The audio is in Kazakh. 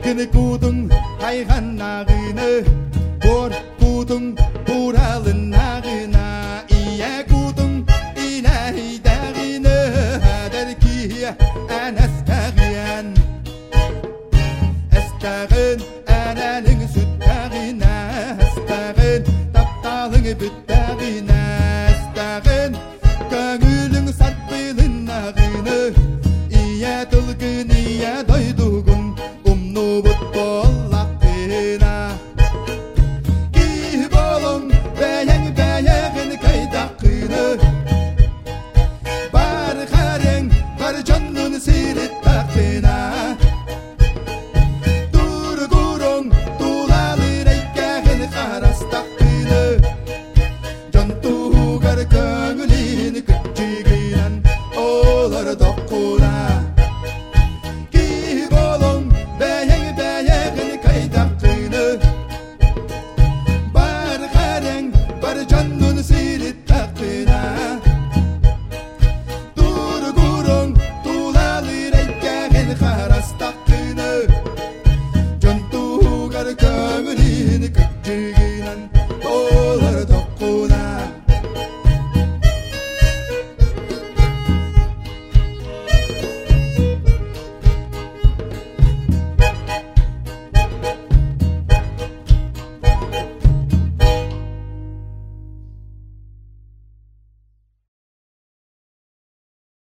Кені кудың қайғанағыны, Бор кудың бұралынағына, Ие кудың инәйдағыны, Дәркі ән әстәғиян. Әстәғін әнәлің сүттәғына, Әстәғін тапталың бүттәғына, Әстәғін көңілің сартпылынағыны,